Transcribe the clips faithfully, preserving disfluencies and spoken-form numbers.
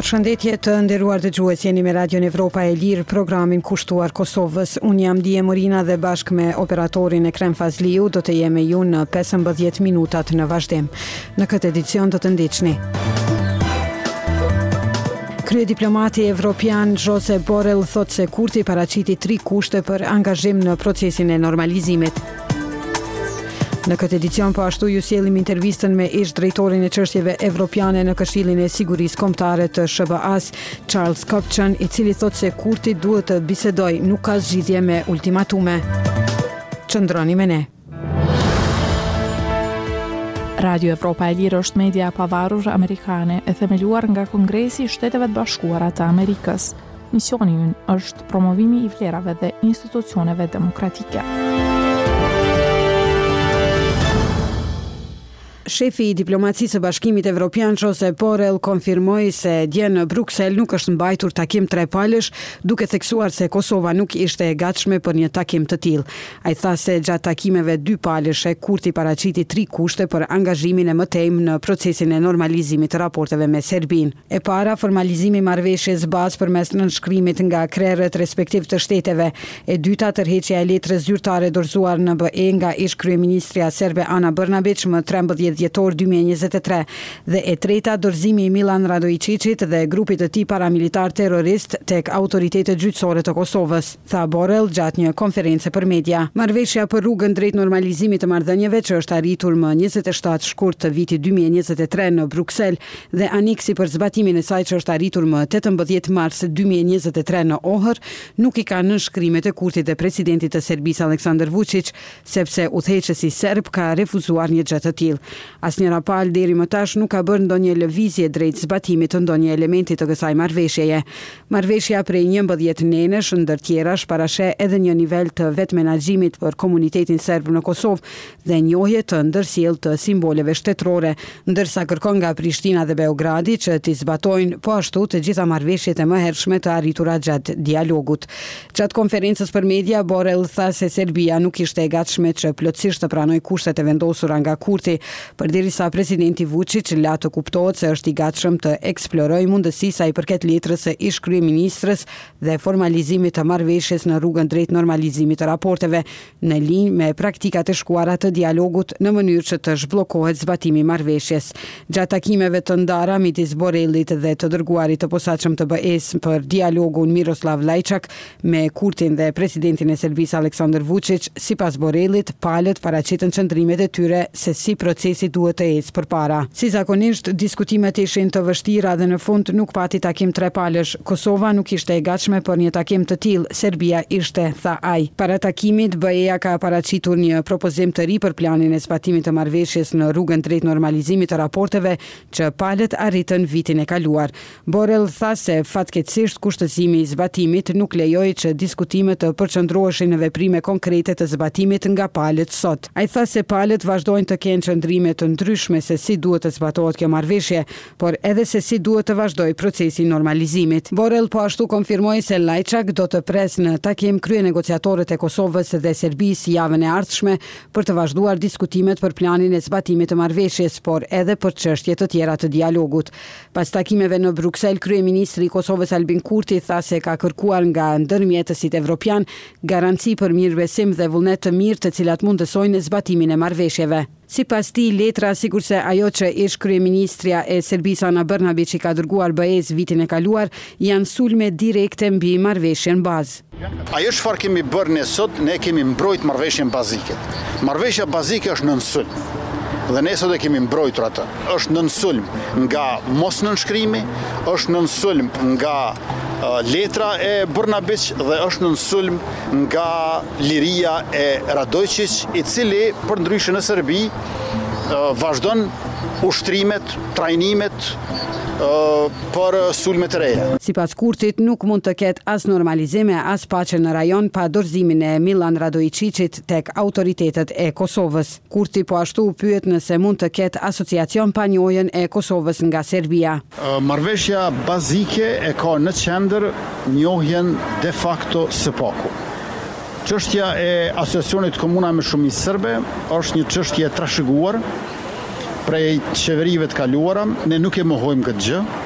Përshëndetje të nderuar dëgjues, jeni me Radion Evropa e Lirë, programin kushtuar Kosovës. Unë jam Dije Morina dhe bashkë me operatorin Ekrem Fazliu do të jemi ju në pesëmbëdhjetë minutat në vazhdim. Në këtë edicion do të ndiqni. Kryediplomati evropian Josep Borrell thot se Kurti paraqiti tri kushte për angazhim në procesin e normalizimit. Në këtë edicion po ashtu ju sjellim intervistën me ish drejtorin e çështjeve evropiane në Këshillin e Sigurisë Kombëtare të S B A-s, Charles Kupchan, i cili thot se Kurti duhet të bisedojë, nuk ka zgjidhje me ultimatume. Qëndroni me ne. Radio Evropa e Lirë është media e pavarur amerikane e themeluar nga Kongresi i Shteteve të Bashkuara të Amerikës. Misioni i ynë është promovimi i vlerave dhe institucioneve demokratike. Shefi i diplomacisë së Bashkimit Evropian Josep Borrell konfirmoi se dje në Bruksel nuk është mbajtur takim trepalësh, duke theksuar se Kosova nuk ishte e gatshme për një takim të tillë. Ai tha se gjatë takimeve dypalëshe Kurti paraqiti tri kushte për angazhimin e mëtejmë në procesin e normalizimit të raporteve me Serbinë. E para, formalizimi i marrëveshjes bazë përmes nënshkrimit nga krerët respektiv të shteteve. E dyta, tërheqja e letrës zyrtare dorëzuar në B E nga ish kryeministria serbe Ana Brnabić më trembëdhjetë dhjetor dy mijë e njëzet e tre, dhe e treta, dorëzimi i Milan Radojčićit dhe grupit të tij paramilitar terrorist tek autoritetet gjyqësore të Kosovës, tha Borrell gjatë një konferencë për media. Marrëveshja për rrugën drejt normalizimit të marrëdhënieve që është arritur më njëzet e shtatë shkurt të vitit dy mijë e njëzet e tre në Bruksel dhe aneksi për zbatimin e saj që është arritur më tetëmbëdhjetë mars dy mijë e njëzet e tre në Ohër, nuk i ka nënshkrimet e Kurtit dhe presidentit të Serbisë Aleksandar Vučić, sepse udhëheqësi serb ka refuzuar një gjë të tillë. Asnjëra palë deri më tash nuk ka bërë ndonjë lëvizje drejt zbatimit të ndonjë elementi të kësaj marrëveshjeje. Marrëveshja prej njëmbëdhjetë nënësh ndër tjerash parasheh edhe një nivel të vetë menaxhimit për komunitetin serb në Kosovë dhe njohje të ndërsjellë të simboleve shtetërore, ndërsa kërkon nga Prishtina dhe Beogradi që t'i zbatojnë po ashtu të gjitha marrëveshjet e mëhershme të arritura gjatë dialogut. Gjatë konferencës për media, Borrell tha se Serbia nuk ishte e gatshme që plotësisht të pranojë kushtet e vendosura nga Kurti, përderisa presidenti Vučić la të kuptohet se është i gatshëm të eksplorojë mundësi sa i përket letrës së ish kryeministrës dhe formalizimit të marrëveshjes në rrugën drejt normalizimit të raporteve, në linjë me praktikat e shkuara të dialogut në mënyrë që të zhbllokohet zbatimi i marrëveshjes. Gjatë takimeve të ndara midis Borrellit dhe të dërguarit të posaçëm të B E-s për dialogun Miroslav Lajčak me Kurtin dhe presidentin e Serbisë Aleksandar Vučić, sipas Borrellit, palët paraqitën qëndrimet e tyre se si procesi duhet të ecë përpara. Si zakonisht, diskutimet ishin të vështira dhe në fund nuk pati takim trepalësh. Kosova nuk ishte e gatshme për një takim të tillë, Serbia ishte, tha ai. Para takimit, B E-ja ka paraqitur një propozim të ri për planin e zbatimit të marrëveshjes në rrugën drejt normalizimit të raporteve që palët arritën vitin e kaluar. Borrell tha se fatkeqësisht kushtëzimi i zbatimit nuk lejoi që diskutimet të përqendroheshin në veprime konkrete të zbatimit nga palët sot. Ai tha se palët vazhdojnë të kenë qëndrime të ndryshme se si duhet të zbatohet kjo marrëveshje, por edhe se si duhet të vazhdojë procesi i normalizimit. Borrell po ashtu konfirmoi se Lajčak do të pres në takim kryenegociatorët e Kosovës dhe Serbisë javën e ardhshme për të vazhduar diskutimet për planin e zbatimit të marrëveshjes, por edhe për çështje të tjera të dialogut. Pas takimeve në Bruksel, kryeministri i Kosovës Albin Kurti tha se ka kërkuar nga ndërmjetësit evropian garanci për mirëbesim dhe vullnet të mirë të cilat mundësojnë zbatimin e marrëveshjeve. Sipas tij, letra, sikurse ajo që ish kryeministria e Serbisë Ana Brnabić i ka dërguar B E-s vitin e kaluar, janë sulme direkte mbi marrëveshjen bazë. Ajo çfarë kemi bërë ne sot, ne kemi mbrojt marrëveshjen bazike. Marrëveshja bazike është nën sulm. Dhe ne sot e kemi mbrojtur atë. Është nën sulm nga mos nënshkrimi, është nën sulm nga uh, letra e Brnabić dhe është nën sulm nga liria e Radojčić, i cili përndryshe në Serbi uh, vazhdon ushtrimet, trajnimet uh, për sulme të reja. Sipas Kurtit, nuk mund të ketë as normalizime as paqe në rajon pa dorëzimin e Milan Radojčićit tek autoritetet e Kosovës. Kurti po ashtu pyet nëse mund të ketë asociacion pa njohjen e Kosovës nga Serbia. Uh, marrëveshja bazike e ka në qendër njohjen de facto së paku. Çështja e asociacionit komuna me shumicë serbe është një çështje e trashëguar prej qeverive të kaluara. Ne nuk e mohojmë këtë gjë.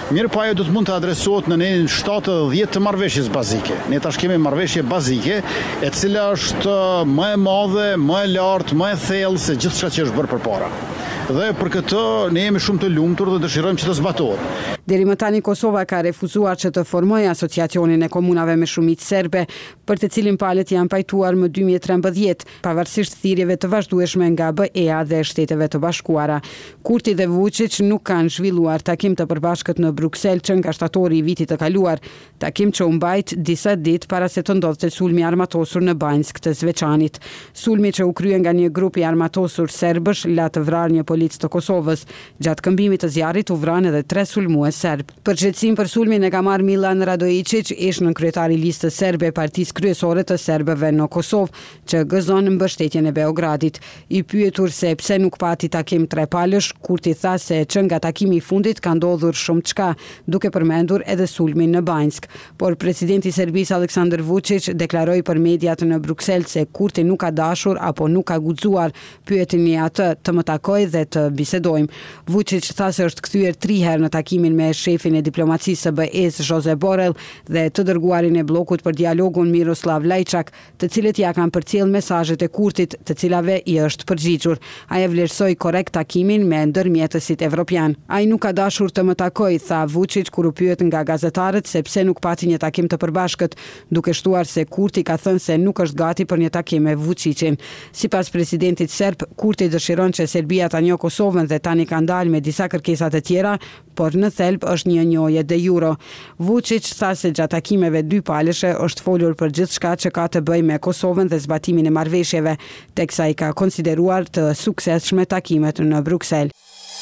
Mirë po ajo do të mund të adresohet në nivelin shtatëdhjetë të marrëveshjes bazike. Ne tash kemi marrëveshje bazike, e cila është më e madhe, më e lartë, më e thellë se gjithçka që është bërë përpara. Dhe për këtë ne jemi shumë të lumtur dhe dëshirojmë që të zbatohet. Deri më tani Kosova ka refuzuar që të formojë asociacionin e komunave me shumicë serbe, për të cilin palët janë pajtuar më dy mijë e trembëdhjetë, pavarësisht thirrjeve të vazhdueshme nga B E A dhe Shteteve të Bashkuara. Kurti dhe Vučić nuk kanë zhvilluar takim të përbashkët në Bruksel që nga shtatori i vitit të kaluar, takim që u mbajt disa ditë para se të ndodhte sulmi armatosur në Banjsk të Zveçanit. Sulmi që u krye nga një grup i armatosur serbësh la të vrarë një polic të Kosovës. Gjatë këmbimit të zjarrit u vranë edhe tre sulmues serb. Përgjegjësinë për sulmin e ka marrë Milan Radojičić, ish nën kryetari i listës serbe e partisë kryesore të serbëve në Kosovë, që gëzon mbështetjen e Beogradit. I pyetur se pse nuk pati takim trepalësh, Kurti tha se që nga takimi i fundit ka ndodhur shumë çka, duke përmendur edhe sulmin në Banjsk. Por presidenti i Serbisë Aleksandar Vučić deklaroi për mediat në Bruksel se Kurti nuk ka dashur apo nuk ka guxuar. Pyetini atë të më takoj dhe të bisedojmë. Vučić tha se është kthyer tri herë në takimin me shefin e diplomacisë së B E-s Josep Borrell dhe të dërguarin e bllokut për dialogun Miroslav Lajčak, të cilët ja kanë përcjell mesazhet e Kurtit, të cilave i është përgjigjur. Ai e vlerësoi korrekt takimin me ndërmjetësit evropian. Ai nuk ka dashur të më takoj, tha Vučić kur u pyet nga gazetarët se pse nuk pati një takim të përbashkët, duke shtuar se Kurti ka thënë se nuk është gati për një takim me Vučićin. Sipas presidentit serb, Kurti dëshiron që Serbia ta njohë Kosovën dhe tani ka ndalë me disa kërkesa të tjera, por në thelb është një njohje de jure. Vučić tha se gjatë takimeve dy palëshe është folur për gjithçka që ka të bëjë me Kosovën dhe zbatimin e marrëveshjeve, teksa i ka konsideruar të suksesshme takimet në Bruksel.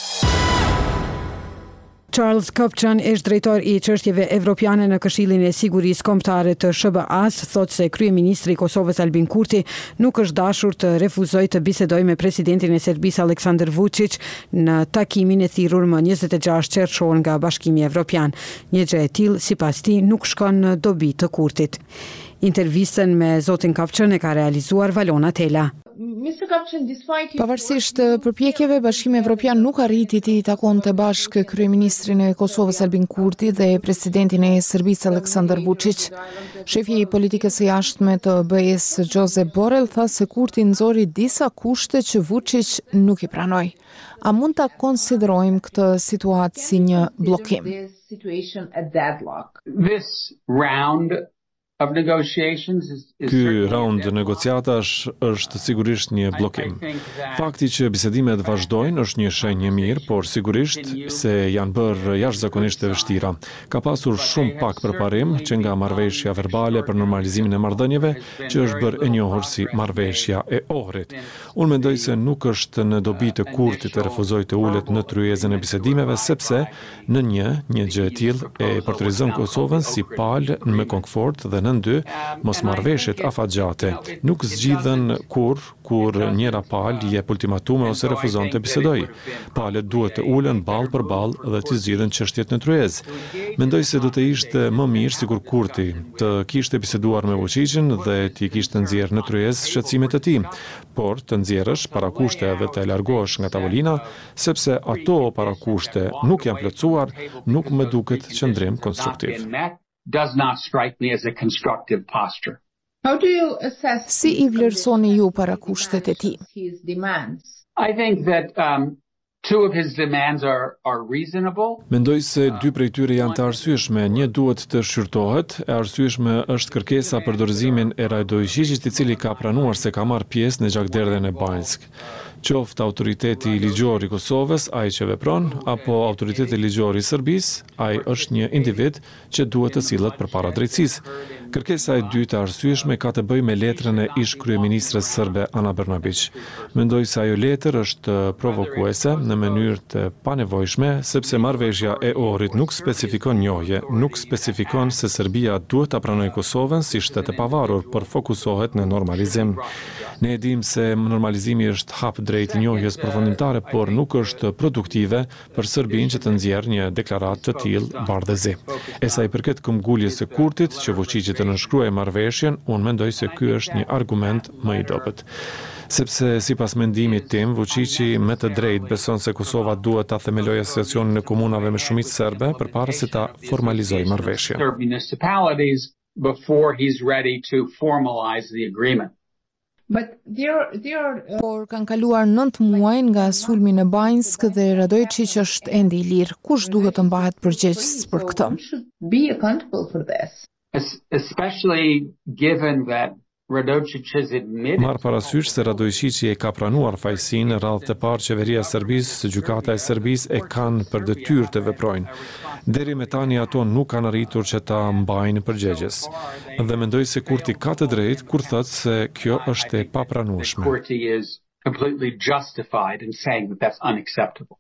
Charles Kupchan, ish drejtor i çështjeve evropiane në Këshillin e Sigurisë Kombëtare të S B A-s, thotë se kryeministri i Kosovës Albin Kurti nuk është dashur të refuzojë të bisedojë me presidentin e Serbisë Aleksandar Vučić në takimin e thirrur më njëzet e gjashtë qershor nga Bashkimi Evropian. Një gjë e tillë, sipas tij, nuk shkon në dobi të Kurtit. Intervistën me zotin Kupchan e ka realizuar Valona Tela. Pavarësisht përpjekjeve, Bashkimi Evropian nuk arriti të takonte bashkë kryeministrin e Kosovës Albin Kurti dhe presidentin e Serbisë Aleksandar Vučić. Shefi i politikës së jashtme të B E-s Josep Borrell tha se Kurti nxori disa kushte që Vučić nuk i pranoi. A mund ta konsiderojmë këtë situatë si një bllokim? Ky raund negociatash është sigurisht një bllokim. Fakti që bisedimet vazhdojnë është një shenjë e mirë, por sigurisht se janë bërë jashtëzakonisht të vështira. Ka pasur shumë pak përparim që nga marrëveshja verbale për normalizimin e marrëdhënieve, që është bërë e njohur si marrëveshja e Ohrit. Unë mendoj se nuk është në dobi të Kurtit të refuzojë të ulet në tryezën e bisedimeve, sepse në një, një gjë e tillë e portretizon Kosovën si palë me komfort dhe në dy, mos marrëveshjet afatgjate nuk zgjidhen kur kur njëra palë jep ultimatume ose refuzon të bisedojë. Palët duhet të ulen ballë për ballë dhe të zgjidhen çështjet në tryezë. Mendoj se do të ishte më mirë sikur Kurti të kishte biseduar me Vučićin dhe t'i kishte nxjerrë në tryezë shqetësimet e tij, por të nxjerrësh parakushte dhe të largohesh nga tavolina, sepse ato parakushte nuk janë plotësuar, nuk më duket qëndrim konstruktiv. Does not strike me as a constructive posture. How do you assess si i vlerësoni ju parakushtet e tij? I think that um, two of his demands are, are reasonable. Mendoj se dy prej tyre janë të arsyeshme, një duhet të shqyrtohet, e arsyeshme është kërkesa për dorëzimin e Radojićit, i cili ka pranuar se ka marrë pjesë në gjakderdhjen e Banjsk. Qoftë autoriteti ligjor i Kosovës, ai që vepron, apo autoriteti ligjor i Serbisë, ai është një individ që duhet të sillet përpara drejtësisë. Kërkesa e dytë e arsyeshme ka të bëjë me letrën e ish kryeministres serbe Ana Brnabić. Mendoj se ajo letër është provokuese në mënyrë të panevojshme, sepse marrëveshja e Ohrit nuk specifikon njohje, nuk specifikon se Serbia duhet ta pranojë Kosovën si shtet e pavarur, por fokusohet në normalizim. Ne e dim se normalizimi është hap drejt njohjes përfundimtare, por nuk është produktive për Serbinë që të nxjerrë një deklaratë të tillë bardhëzi. E sa i përket këmbguljes së Kurtit që Vučićit të nënshkruajë marrëveshjen, unë mendoj se ky është një argument më i dobët. sepse sipas mendimit tim, Vučići me të drejtë beson se Kosova duhet ta themelojë asociacionin e komunave me shumicë serbe përpara se ta formalizojë marrëveshjen. Before he's ready to formalize the agreement. But there, there, uh... Por kanë kaluar nëntë muaj nga sulmi në Banjsk dhe Radojčić është ende i lirë. Kush duhet të mbahet përgjegjës për këtë? Be accountable for this. Especially given that Radojčić has admitted. Marr parasysh se Radojčići e ka pranuar fajsinë në radhë të parë qeveria e Serbisë, gjykata e Serbisë e kanë për detyrë të veprojnë. Deri me tani ato nuk kanë arritur që ta mbajnë përgjegjës. Dhe mendoj se Kurti ka të drejtë kur thotë se kjo është e papranueshme. Kurti is completely justified in saying that that's unacceptable.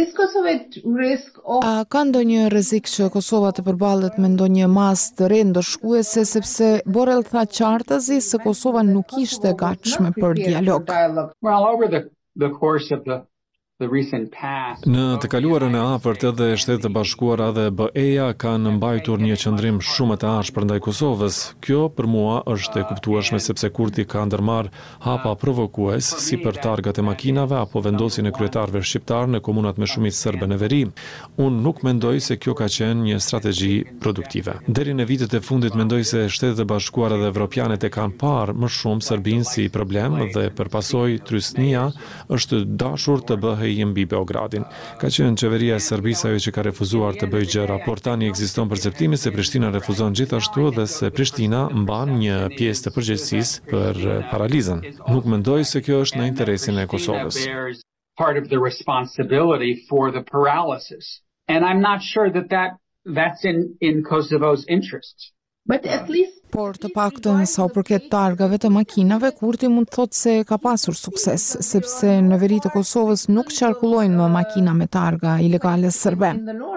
A ka ndonjë rrezik që Kosova të përballet me ndonjë masë të re ndëshkuese, sepse Borrell tha qartazi se Kosova nuk ishte e gatshme për dialog. Well, over the the course of the the recent past. Në të kaluarën e afërt edhe Shtetet e Bashkuara dhe B E-ja kanë mbajtur një qëndrim shumë të ashpër ndaj Kosovës. Kjo për mua është e kuptueshme sepse Kurti ka ndërmarr hapa provokues si për targat e makinave apo vendosjen e kryetarëve shqiptar në komunat me shumicë serbe në veri. Unë nuk mendoj se kjo ka qenë një strategji produktive. Deri në vitet e fundit mendoj se Shtetet e Bashkuara dhe evropianet e kanë parë më shumë Serbinë si problem dhe përpasoj trysnia është dashur të bëhej mbi Beogradin. Ka qenë qeveria e Serbisë ajo që ka refuzuar të bëjë gjëra, por tani ekziston perceptimi se Prishtina refuzon gjithashtu dhe se Prishtina mban një pjesë të përgjegjësisë për paralizën. Nuk mendoj se kjo është në interesin e Kosovës. Part of the responsibility for the paralysis. And I'm not sure that that that's in in Kosovo's interests. But at least Por të paktën sa u përket targave të makinave, Kurti mund të thotë se ka pasur sukses, sepse në veri të Kosovës nuk qarkullojnë më makina me targa ilegale serbe.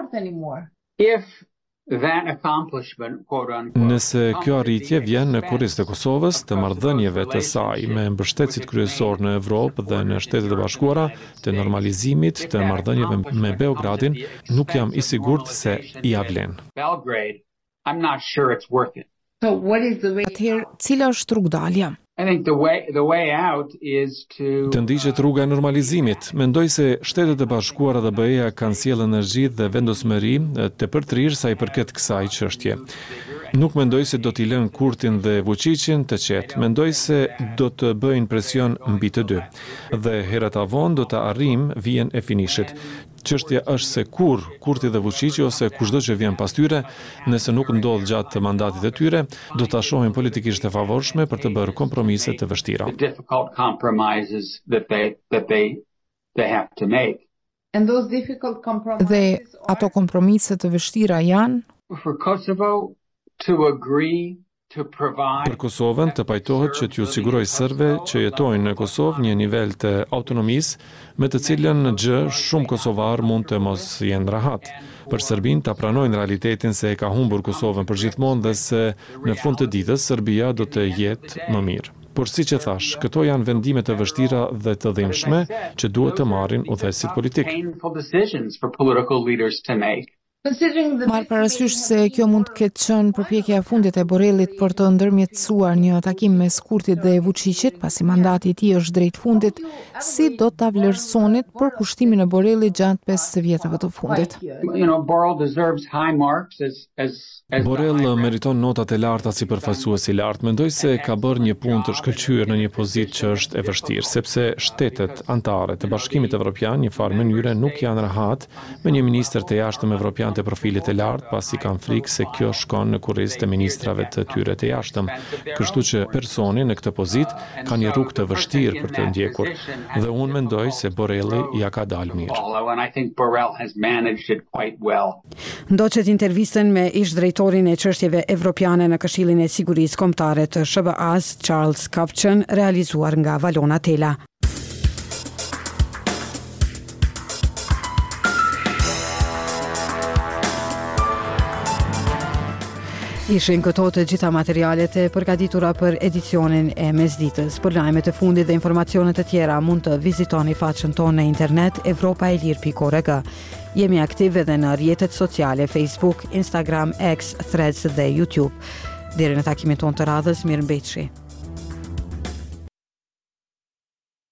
If that accomplishment, quote unquote, Nëse kjo arritje vjen në kurriz të Kosovës, të marrëdhënieve të saj me mbështetësit kryesor në Evropë dhe në Shtetet e Bashkuara, të normalizimit të marrëdhënieve me Beogradin, nuk jam i sigurt se i avlen. Belgrade, I'm not sure it's worth it. So what is the way? Atëherë, cila është rrugdalja? I think the way the way out is to Të ndiqet rruga e normalizimit. Mendoj se Shtetet e Bashkuara dhe B E-ja kanë sjellë energji dhe vendosmëri të përtrirë sa i përket kësaj çështje. Nuk mendoj se do t'i lënë Kurtin dhe Vučićin të qetë. Mendoj se do të bëjnë presion mbi të dy. Dhe herët avon do të arrim vijën e finishit. Çështja është se kur Kurti dhe Vučići ose kushdo që vjen pas tyre, nëse nuk ndodh gjatë mandatit të tyre, do ta shohin politikisht e favorshme për të bërë kompromise të vështira. Dhe ato kompromise të vështira janë for Kosovo to agree to provide Për Kosovën të pajtohet që t'ju siguroj serve që jetojnë në Kosovë një nivel të autonomisë me të cilën në gjë shumë kosovar mund të mos jenë rahat. Për Serbinë ta pranojnë realitetin se e ka humbur Kosovën përgjithmonë dhe se në fund të ditës Serbia do të jetë më mirë. Por si që thash, këto janë vendime të vështira dhe të dhimbshme që duhet të marrin udhëheqësit politik. Marr parasysh se kjo mund të ketë qenë përpjekja e fundit e Borrellit për të ndërmjetësuar një takim mes Kurtit dhe Vučićit, pasi mandati i tij është drejt fundit, si do ta vlerësonit për kushtimin e Borrellit gjatë pesë vjetëve të fundit. Borrell meriton notat e larta si përfaqësues i lartë. Mendoj se ka bërë një punë të shkëlqyer në një pozitë që është e vështirë, sepse shtetet anëtare të Bashkimit Evropian në një farë mënyre nuk janë rahat me një ministër të jashtëm evropian të profilit të lartë, pasi kanë frikë se kjo shkon në kurriz të ministrave të tyre të jashtëm. Kështu që personi në këtë pozitë ka një rrugë të vështirë për të ndjekur. Dhe unë mendoj se Borrelli ja ka dalë mirë. Ndoqet intervistën me ish drejtorin e çështjeve evropiane në Këshillin e Sigurisë Kombëtare të S B A-s, Charles Kupchan, realizuar nga Valona Tela. Ishin këto të gjitha materialet e përgatitura për edicionin e mesditës. Për lajmet e fundit dhe informacionet të tjera mund të vizitoni faqen tonë në internet europa e lir pikë org. Jemi aktiv edhe në rrjetet sociale Facebook, Instagram, X, Threads dhe YouTube. Deri në takimin tonë të radhës, mirëmbëjtje.